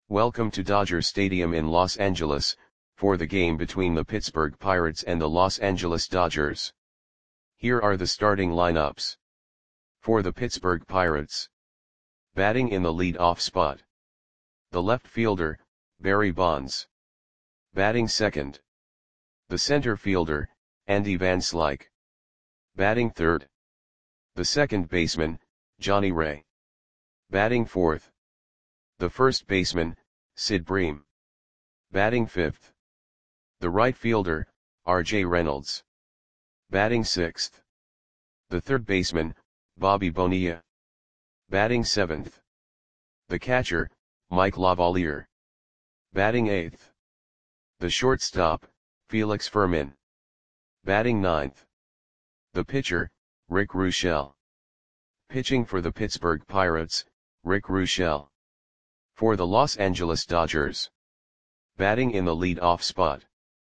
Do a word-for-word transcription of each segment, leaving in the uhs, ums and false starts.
Welcome to Dodger Stadium in Los Angeles, for the game between the Pittsburgh Pirates and the Los Angeles Dodgers. Here are the starting lineups. For the Pittsburgh Pirates. Batting in the lead-off spot. The left fielder, Barry Bonds. Batting second. The center fielder, Andy Van Slyke. Batting third. The second baseman, Johnny Ray. Batting fourth. The first baseman, Sid Bream. Batting fifth. The right fielder, R J Reynolds. Batting sixth. The third baseman, Bobby Bonilla. Batting seventh. The catcher, Mike Lavalier. Batting eighth. The shortstop, Felix Fermin. Batting ninth. The pitcher, Rick Ruschel. Pitching for the Pittsburgh Pirates, Rick Ruschel. For the Los Angeles Dodgers. Batting in the lead-off spot.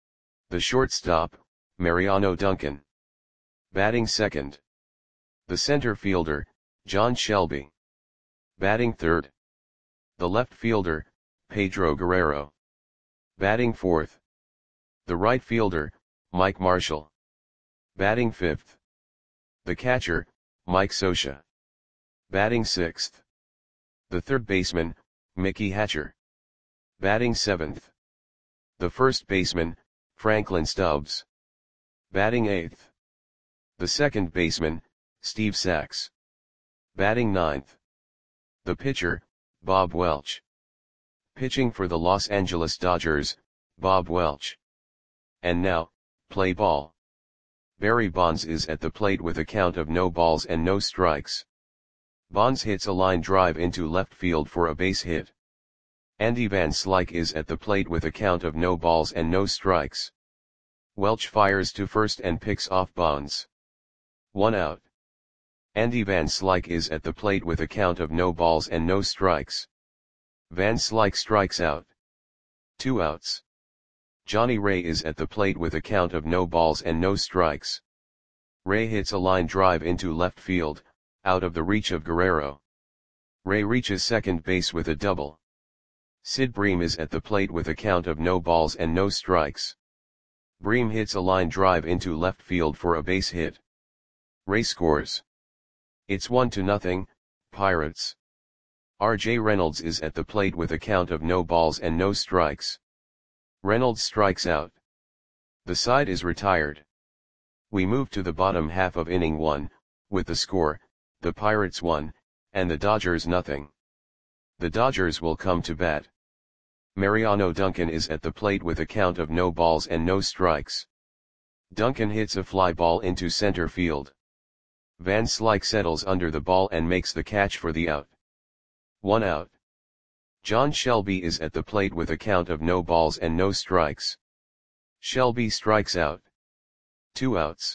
The shortstop, Mariano Duncan. Batting second. The center fielder, John Shelby. Batting third. The left fielder, Pedro Guerrero. Batting fourth. The right fielder, Mike Marshall. Batting fifth. The catcher, Mike Scioscia. Batting sixth. The third baseman, Mickey Hatcher. Batting seventh. The first baseman, Franklin Stubbs. Batting eighth. The second baseman, Steve Sax. Batting ninth. The pitcher, Bob Welch. Pitching for the Los Angeles Dodgers, Bob Welch. And now, play ball. Barry Bonds is at the plate with a count of no balls and no strikes. Bonds hits a line drive into left field for a base hit. Andy Van Slyke is at the plate with a count of no balls and no strikes. Welch fires to first and picks off Bonds. One out. Andy Van Slyke is at the plate with a count of no balls and no strikes. Van Slyke strikes out. Two outs. Johnny Ray is at the plate with a count of no balls and no strikes. Ray hits a line drive into left field, out of the reach of Guerrero. Ray reaches second base with a double. Sid Bream is at the plate with a count of no balls and no strikes. Bream hits a line drive into left field for a base hit. Ray scores. It's one to nothing, Pirates. R J Reynolds is at the plate with a count of no balls and no strikes. Reynolds strikes out. The side is retired. We move to the bottom half of inning one, with the score, the Pirates one, and the Dodgers nothing. The Dodgers will come to bat. Mariano Duncan is at the plate with a count of no balls and no strikes. Duncan hits a fly ball into center field. Van Slyke settles under the ball and makes the catch for the out. One out. John Shelby is at the plate with a count of no balls and no strikes. Shelby strikes out. Two outs.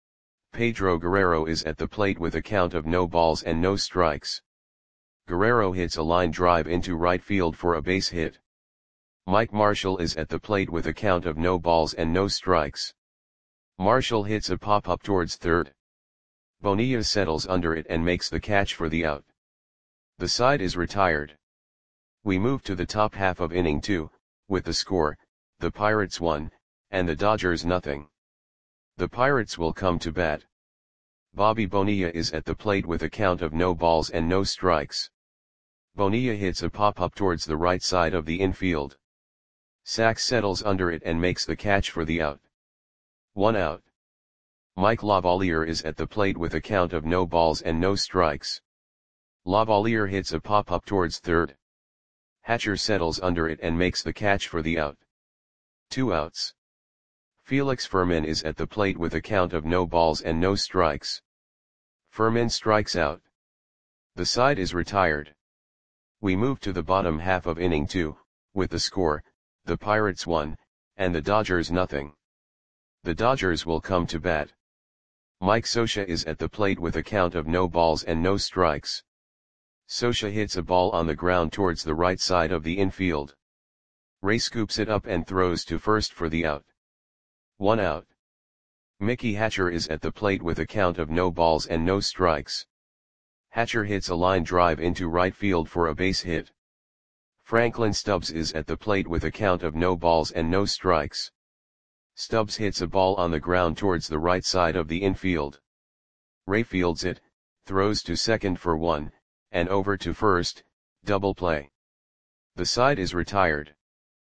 Pedro Guerrero is at the plate with a count of no balls and no strikes. Guerrero hits a line drive into right field for a base hit. Mike Marshall is at the plate with a count of no balls and no strikes. Marshall hits a pop-up towards third. Bonilla settles under it and makes the catch for the out. The side is retired. We move to the top half of inning two, with the score, the Pirates one, and the Dodgers nothing. The Pirates will come to bat. Bobby Bonilla is at the plate with a count of no balls and no strikes. Bonilla hits a pop-up towards the right side of the infield. Sax settles under it and makes the catch for the out. One out. Mike Lavalier is at the plate with a count of no balls and no strikes. Lavalier hits a pop-up towards third. Hatcher settles under it and makes the catch for the out. Two outs. Felix Fermin is at the plate with a count of no balls and no strikes. Fermin strikes out. The side is retired. We move to the bottom half of inning two, with the score, the Pirates one, and the Dodgers nothing. The Dodgers will come to bat. Mike Scioscia is at the plate with a count of no balls and no strikes. Scioscia hits a ball on the ground towards the right side of the infield. Ray scoops it up and throws to first for the out. One out. Mickey Hatcher is at the plate with a count of no balls and no strikes. Hatcher hits a line drive into right field for a base hit. Franklin Stubbs is at the plate with a count of no balls and no strikes. Stubbs hits a ball on the ground towards the right side of the infield. Ray fields it, throws to second for one, and over to first, double play. The side is retired.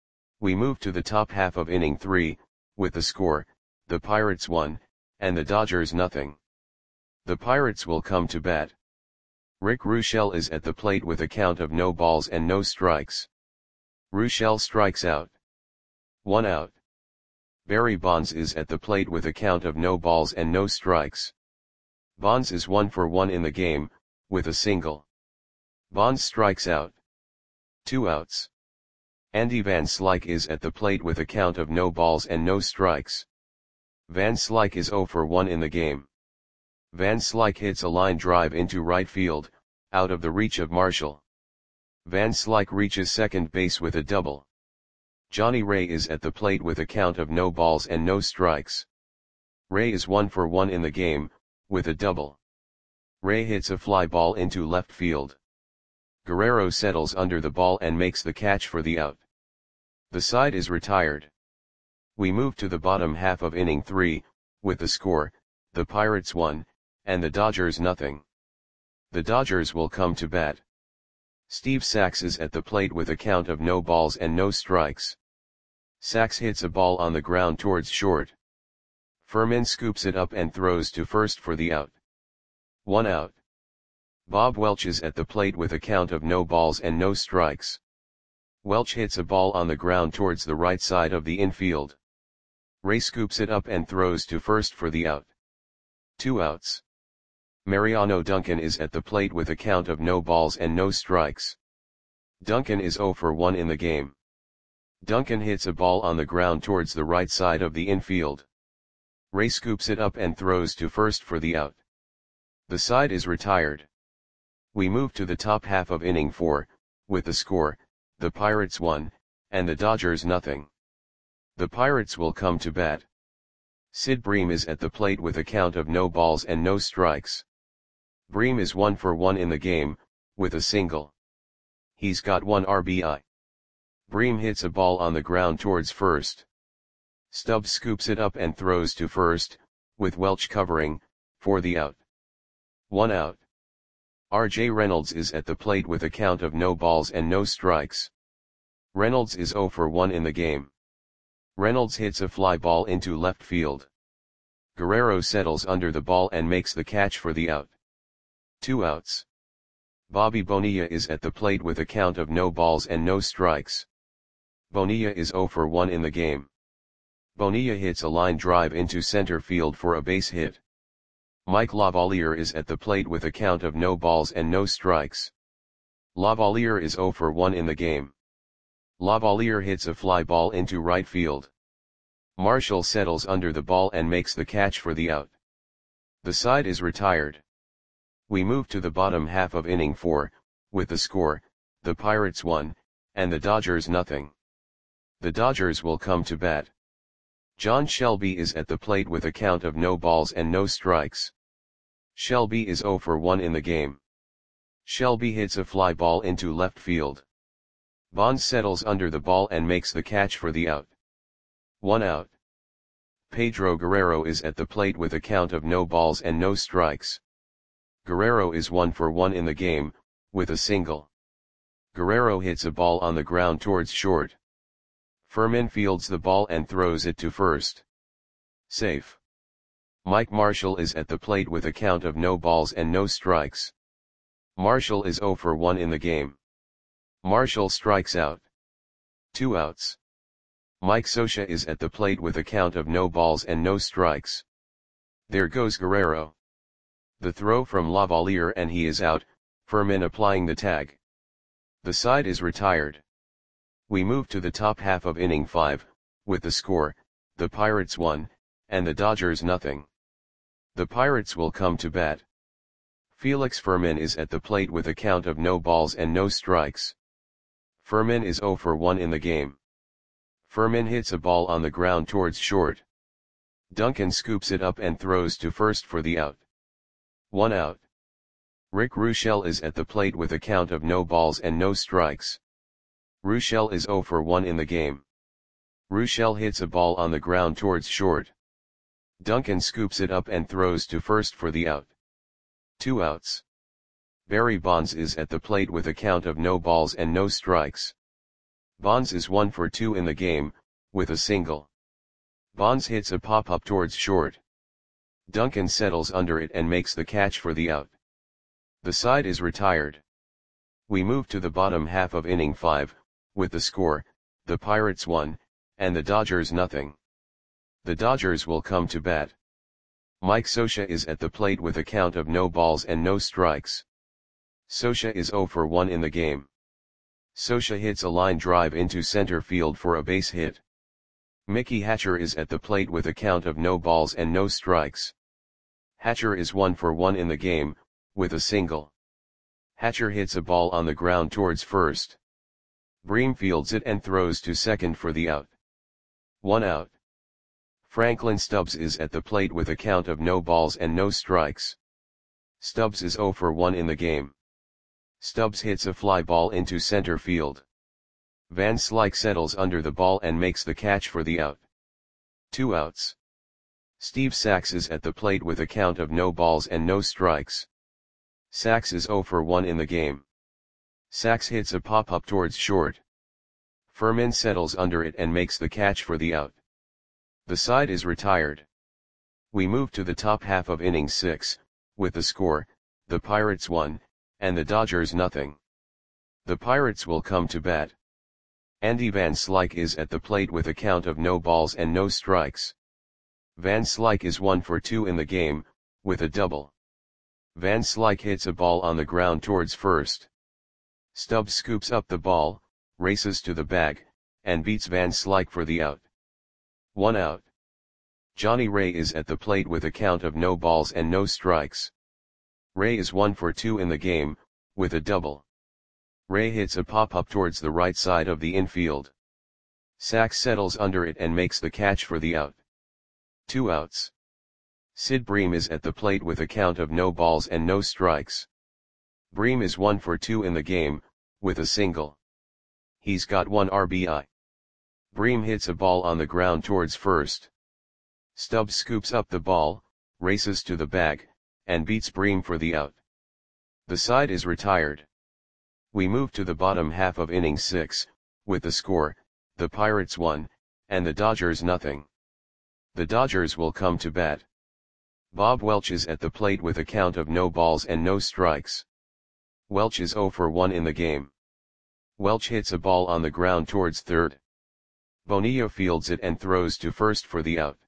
We move to the top half of inning three, with the score, the Pirates one, and the Dodgers nothing. The Pirates will come to bat. Rick Ruschel is at the plate with a count of no balls and no strikes. Ruschel strikes out. One out. Barry Bonds is at the plate with a count of no balls and no strikes. Bonds is one for one in the game, with a single. Bonds strikes out. Two outs. Andy Van Slyke is at the plate with a count of no balls and no strikes. Van Slyke is zero for one in the game. Van Slyke hits a line drive into right field, out of the reach of Marshall. Van Slyke reaches second base with a double. Johnny Ray is at the plate with a count of no balls and no strikes. Ray is one for one in the game, with a double. Ray hits a fly ball into left field. Guerrero settles under the ball and makes the catch for the out. The side is retired. We move to the bottom half of inning three, with the score, the Pirates one, and the Dodgers nothing. The Dodgers will come to bat. Steve Sax is at the plate with a count of no balls and no strikes. Sax hits a ball on the ground towards short. Furman scoops it up and throws to first for the out. One out. Bob Welch is at the plate with a count of no balls and no strikes. Welch hits a ball on the ground towards the right side of the infield. Ray scoops it up and throws to first for the out. Two outs. Mariano Duncan is at the plate with a count of no balls and no strikes. Duncan is zero for one in the game. Duncan hits a ball on the ground towards the right side of the infield. Ray scoops it up and throws to first for the out. The side is retired. We move to the top half of inning four, with the score, the Pirates one, and the Dodgers nothing. The Pirates will come to bat. Sid Bream is at the plate with a count of no balls and no strikes. Bream is one for one in the game, with a single. He's got one R B I. Bream hits a ball on the ground towards first. Stubbs scoops it up and throws to first, with Welch covering, for the out. One out. R J Reynolds is at the plate with a count of no balls and no strikes. Reynolds is zero for one in the game. Reynolds hits a fly ball into left field. Guerrero settles under the ball and makes the catch for the out. Two outs. Bobby Bonilla is at the plate with a count of no balls and no strikes. Bonilla is zero for one in the game. Bonilla hits a line drive into center field for a base hit. Mike Lavalier is at the plate with a count of no balls and no strikes. Lavalier is zero for one in the game. Lavalier hits a fly ball into right field. Marshall settles under the ball and makes the catch for the out. The side is retired. We move to the bottom half of inning four, with the score, the Pirates one, and the Dodgers nothing. The Dodgers will come to bat. John Shelby is at the plate with a count of no balls and no strikes. Shelby is zero for one in the game. Shelby hits a fly ball into left field. Bonds settles under the ball and makes the catch for the out. One out. Pedro Guerrero is at the plate with a count of no balls and no strikes. Guerrero is one for one in the game, with a single. Guerrero hits a ball on the ground towards short. Furman fields the ball and throws it to first. Safe. Mike Marshall is at the plate with a count of no balls and no strikes. Marshall is zero for one in the game. Marshall strikes out. Two outs. Mike Scioscia is at the plate with a count of no balls and no strikes. There goes Guerrero. The throw from Lavalier and he is out, Furman applying the tag. The side is retired. We move to the top half of inning five, with the score, the Pirates one, and the Dodgers nothing. The Pirates will come to bat. Felix Furman is at the plate with a count of no balls and no strikes. Furman is zero for one in the game. Furman hits a ball on the ground towards short. Duncan scoops it up and throws to first for the out. One out. Rick Ruschel is at the plate with a count of no balls and no strikes. Ruschel is zero for one in the game. Ruschel hits a ball on the ground towards short. Duncan scoops it up and throws to first for the out. Two outs. Barry Bonds is at the plate with a count of no balls and no strikes. Bonds is one for two in the game, with a single. Bonds hits a pop-up towards short. Duncan settles under it and makes the catch for the out. The side is retired. We move to the bottom half of inning five, with the score, the Pirates one, and the Dodgers nothing. The Dodgers will come to bat. Mike Scioscia is at the plate with a count of no balls and no strikes. Scioscia is zero for one in the game. Scioscia hits a line drive into center field for a base hit. Mickey Hatcher is at the plate with a count of no balls and no strikes. Hatcher is one for one in the game, with a single. Hatcher hits a ball on the ground towards first. Bream fields it and throws to second for the out. One out. Franklin Stubbs is at the plate with a count of no balls and no strikes. Stubbs is zero for one in the game. Stubbs hits a fly ball into center field. Van Slyke settles under the ball and makes the catch for the out. Two outs. Steve Sax is at the plate with a count of no balls and no strikes. Sax is zero for one in the game. Sax hits a pop-up towards short. Furman settles under it and makes the catch for the out. The side is retired. We move to the top half of inning six, with the score, the Pirates one, and the Dodgers nothing. The Pirates will come to bat. Andy Van Slyke is at the plate with a count of no balls and no strikes. Van Slyke is one for two in the game, with a double. Van Slyke hits a ball on the ground towards first. Stubbs scoops up the ball, races to the bag, and beats Van Slyke for the out. One out. Johnny Ray is at the plate with a count of no balls and no strikes. Ray is one for two in the game, with a double. Ray hits a pop-up towards the right side of the infield. Sax settles under it and makes the catch for the out. Two outs. Sid Bream is at the plate with a count of no balls and no strikes. Bream is one for two in the game, with a single. He's got one R B I. Bream hits a ball on the ground towards first. Stubbs scoops up the ball, races to the bag, and beats Bream for the out. The side is retired. We move to the bottom half of inning six, with the score, the Pirates one, and the Dodgers nothing. The Dodgers will come to bat. Bob Welch is at the plate with a count of no balls and no strikes. Welch is zero for one in the game. Welch hits a ball on the ground towards third. Bonilla fields it and throws to first for the out.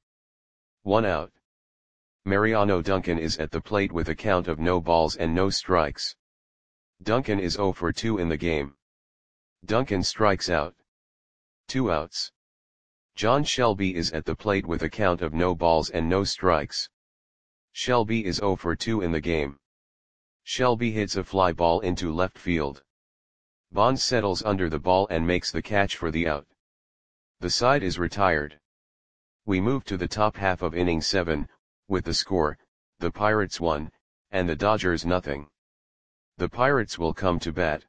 One out. Mariano Duncan is at the plate with a count of no balls and no strikes. Duncan is zero for two in the game. Duncan strikes out. Two outs. John Shelby is at the plate with a count of no balls and no strikes. Shelby is zero for two in the game. Shelby hits a fly ball into left field. Bonds settles under the ball and makes the catch for the out. The side is retired. We move to the top half of inning seven, with the score, the Pirates one, and the Dodgers nothing. The Pirates will come to bat.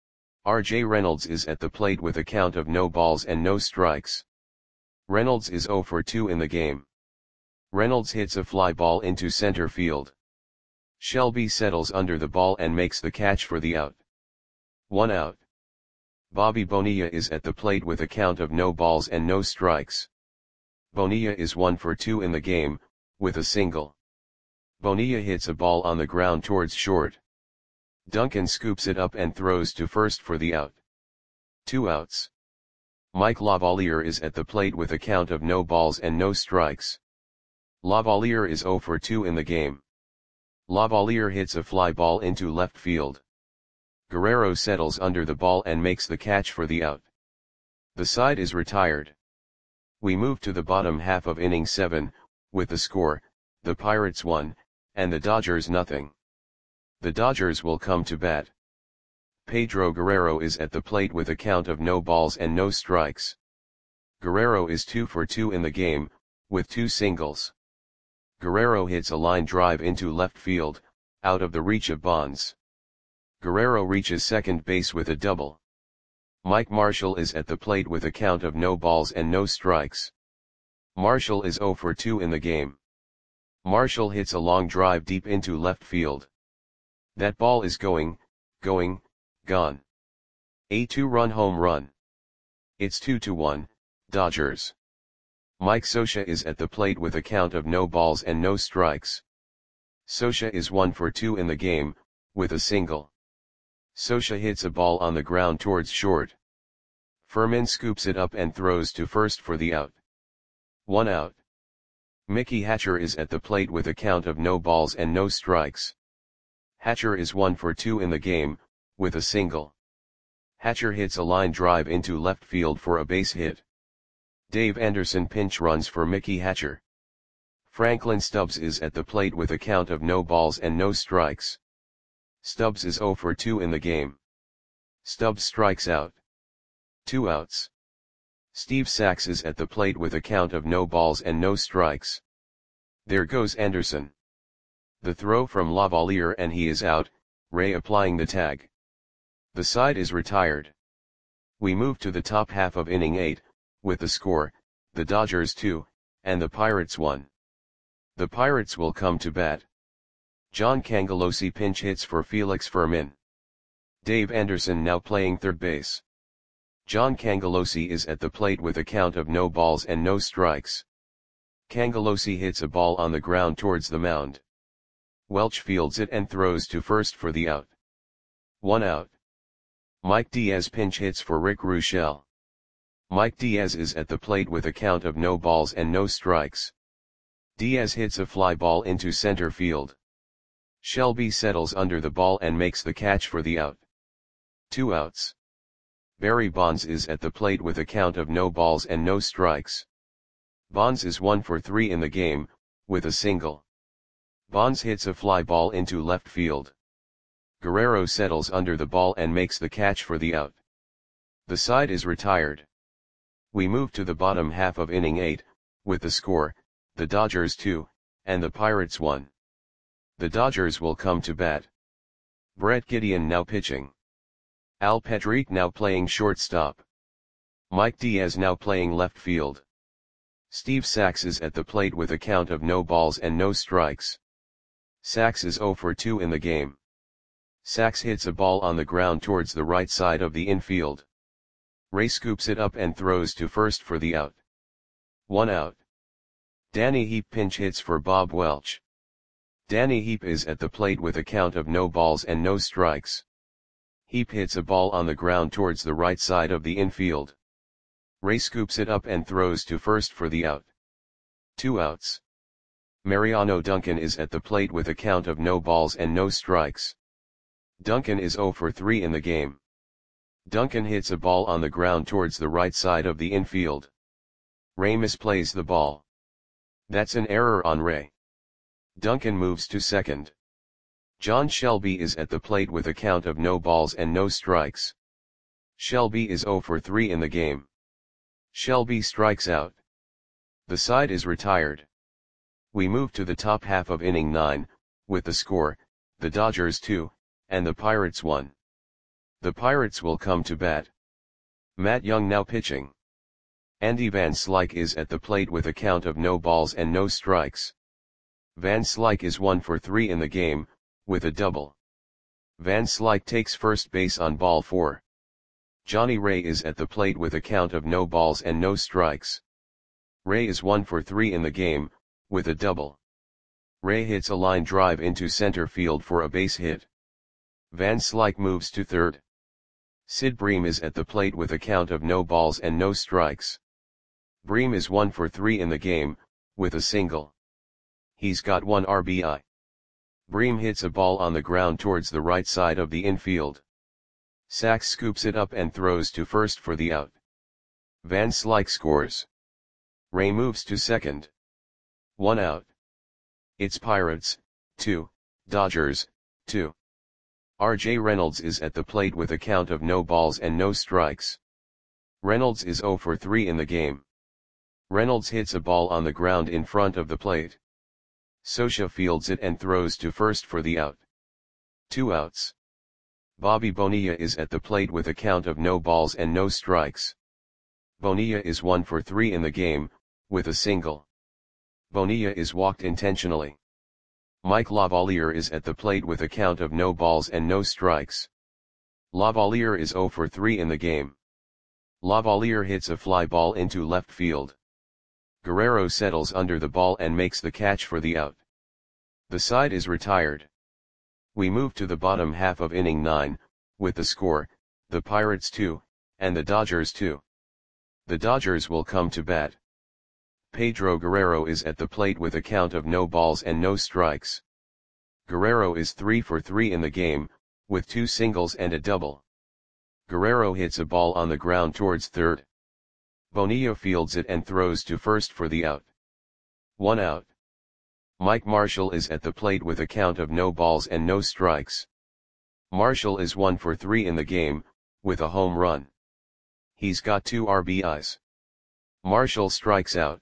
R J Reynolds is at the plate with a count of no balls and no strikes. Reynolds is zero for two in the game. Reynolds hits a fly ball into center field. Shelby settles under the ball and makes the catch for the out. One out. Bobby Bonilla is at the plate with a count of no balls and no strikes. Bonilla is one for two in the game, with a single. Bonilla hits a ball on the ground towards short. Duncan scoops it up and throws to first for the out. Two outs. Mike Lavalier is at the plate with a count of no balls and no strikes. Lavalier is zero for two in the game. Lavalier hits a fly ball into left field. Guerrero settles under the ball and makes the catch for the out. The side is retired. We move to the bottom half of inning seven, with the score, the Pirates one, and the Dodgers nothing. The Dodgers will come to bat. Pedro Guerrero is at the plate with a count of no balls and no strikes. Guerrero is two for two in the game, with two singles. Guerrero hits a line drive into left field, out of the reach of Bonds. Guerrero reaches second base with a double. Mike Marshall is at the plate with a count of no balls and no strikes. Marshall is zero for two in the game. Marshall hits a long drive deep into left field. That ball is going, going, gone. A two-run home run. It's two to one, Dodgers. Mike Scioscia is at the plate with a count of no balls and no strikes. Scioscia is one for two in the game, with a single. Scioscia hits a ball on the ground towards short. Furman scoops it up and throws to first for the out. One out. Mickey Hatcher is at the plate with a count of no balls and no strikes. Hatcher is one for two in the game, with a single. Hatcher hits a line drive into left field for a base hit. Dave Anderson pinch runs for Mickey Hatcher. Franklin Stubbs is at the plate with a count of no balls and no strikes. Stubbs is zero for two in the game. Stubbs strikes out. Two outs. Steve Sax is at the plate with a count of no balls and no strikes. There goes Anderson. The throw from Lavalier and he is out, Ray applying the tag. The side is retired. We move to the top half of inning eight, with the score, the Dodgers two, and the Pirates one. The Pirates will come to bat. John Cangelosi pinch hits for Felix Furman. Dave Anderson now playing third base. John Cangelosi is at the plate with a count of no balls and no strikes. Cangelosi hits a ball on the ground towards the mound. Welch fields it and throws to first for the out. One out. Mike Diaz pinch hits for Rick Ruschel. Mike Diaz is at the plate with a count of no balls and no strikes. Diaz hits a fly ball into center field. Shelby settles under the ball and makes the catch for the out. Two outs. Barry Bonds is at the plate with a count of no balls and no strikes. Bonds is one for three in the game, with a single. Bonds hits a fly ball into left field. Guerrero settles under the ball and makes the catch for the out. The side is retired. We move to the bottom half of inning eight, with the score, the Dodgers two, and the Pirates one. The Dodgers will come to bat. Brett Gideon now pitching. Al Petrick now playing shortstop. Mike Diaz now playing left field. Steve Sax is at the plate with a count of no balls and no strikes. Sax is zero for two in the game. Sax hits a ball on the ground towards the right side of the infield. Ray scoops it up and throws to first for the out. One out. Danny Heap pinch hits for Bob Welch. Danny Heap is at the plate with a count of no balls and no strikes. Heap hits a ball on the ground towards the right side of the infield. Ray scoops it up and throws to first for the out. Two outs. Mariano Duncan is at the plate with a count of no balls and no strikes. Duncan is zero for three in the game. Duncan hits a ball on the ground towards the right side of the infield. Ray misplays the ball. That's an error on Ray. Duncan moves to second. John Shelby is at the plate with a count of no balls and no strikes. Shelby is zero for three in the game. Shelby strikes out. The side is retired. We move to the top half of inning nine, with the score, the Dodgers two, and the Pirates one. The Pirates will come to bat. Matt Young now pitching. Andy Van Slyke is at the plate with a count of no balls and no strikes. Van Slyke is one for three in the game, with a double. Van Slyke takes first base on ball four. Johnny Ray is at the plate with a count of no balls and no strikes. Ray is one for three in the game, with a double. Ray hits a line drive into center field for a base hit. Van Slyke moves to third. Sid Bream is at the plate with a count of no balls and no strikes. Bream is one for three in the game, with a single. He's got one R B I. Bream hits a ball on the ground towards the right side of the infield. Sax scoops it up and throws to first for the out. Van Slyke scores. Ray moves to second. One out. It's Pirates, two, Dodgers, two. R J Reynolds is at the plate with a count of no balls and no strikes. Reynolds is zero for three in the game. Reynolds hits a ball on the ground in front of the plate. Scioscia fields it and throws to first for the out. Two outs. Bobby Bonilla is at the plate with a count of no balls and no strikes. Bonilla is one for three in the game, with a single. Bonilla is walked intentionally. Mike Lavalier is at the plate with a count of no balls and no strikes. Lavalier is zero for three in the game. Lavalier hits a fly ball into left field. Guerrero settles under the ball and makes the catch for the out. The side is retired. We move to the bottom half of inning nine, with the score, the Pirates two, and the Dodgers two. The Dodgers will come to bat. Pedro Guerrero is at the plate with a count of no balls and no strikes. Guerrero is three for three in the game, with two singles and a double. Guerrero hits a ball on the ground towards third. Bonilla fields it and throws to first for the out. One out. Mike Marshall is at the plate with a count of no balls and no strikes. Marshall is one for three in the game, with a home run. He's got two R B Is. Marshall strikes out.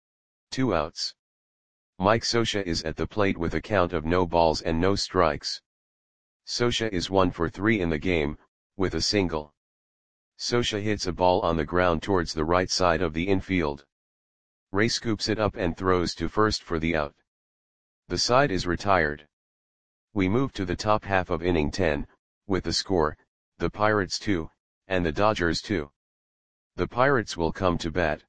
Two outs. Mike Scioscia is at the plate with a count of no balls and no strikes. Scioscia is one for three in the game, with a single. Scioscia hits a ball on the ground towards the right side of the infield. Ray scoops it up and throws to first for the out. The side is retired. We move to the top half of inning ten, with the score, the Pirates two, and the Dodgers two. The Pirates will come to bat.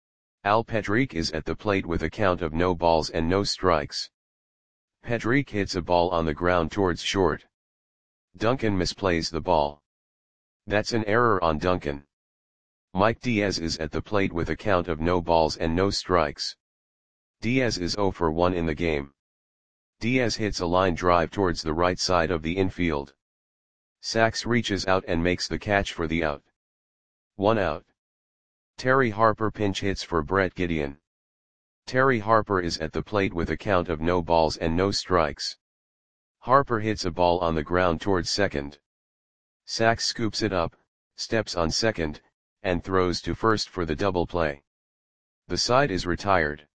Al Pedrique is at the plate with a count of no balls and no strikes. Pedrique hits a ball on the ground towards short. Duncan misplays the ball. That's an error on Duncan. Mike Diaz is at the plate with a count of no balls and no strikes. Diaz is zero for one in the game. Diaz hits a line drive towards the right side of the infield. Sachs reaches out and makes the catch for the out. One out. Terry Harper pinch hits for Brett Gideon. Terry Harper is at the plate with a count of no balls and no strikes. Harper hits a ball on the ground towards second. Sachs scoops it up, steps on second, and throws to first for the double play. The side is retired.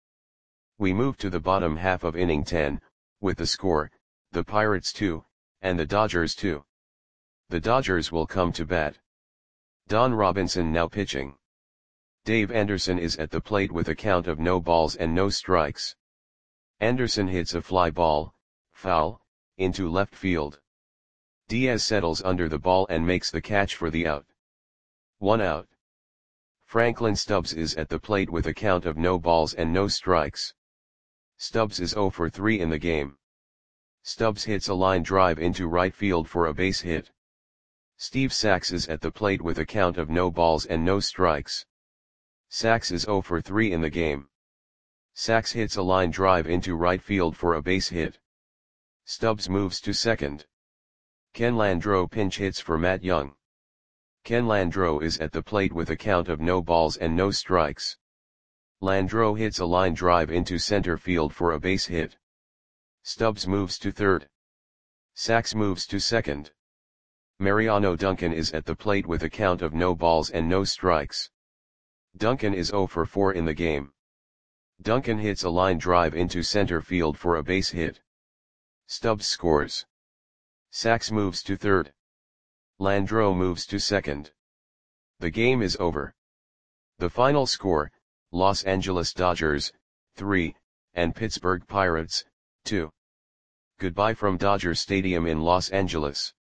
We move to the bottom half of inning ten, with the score, the Pirates two, and the Dodgers two. The Dodgers will come to bat. Don Robinson now pitching. Dave Anderson is at the plate with a count of no balls and no strikes. Anderson hits a fly ball, foul, into left field. Diaz settles under the ball and makes the catch for the out. One out. Franklin Stubbs is at the plate with a count of no balls and no strikes. Stubbs is zero for three in the game. Stubbs hits a line drive into right field for a base hit. Steve Sachs is at the plate with a count of no balls and no strikes. Sachs is zero for three in the game. Sachs hits a line drive into right field for a base hit. Stubbs moves to second. Ken Landreau pinch hits for Matt Young. Ken Landreau is at the plate with a count of no balls and no strikes. Landreau hits a line drive into center field for a base hit. Stubbs moves to third. Sachs moves to second. Mariano Duncan is at the plate with a count of no balls and no strikes. Duncan is zero for four in the game. Duncan hits a line drive into center field for a base hit. Stubbs scores. Sachs moves to third. Landreau moves to second. The game is over. The final score, Los Angeles Dodgers, three, and Pittsburgh Pirates, two. Goodbye from Dodger Stadium in Los Angeles.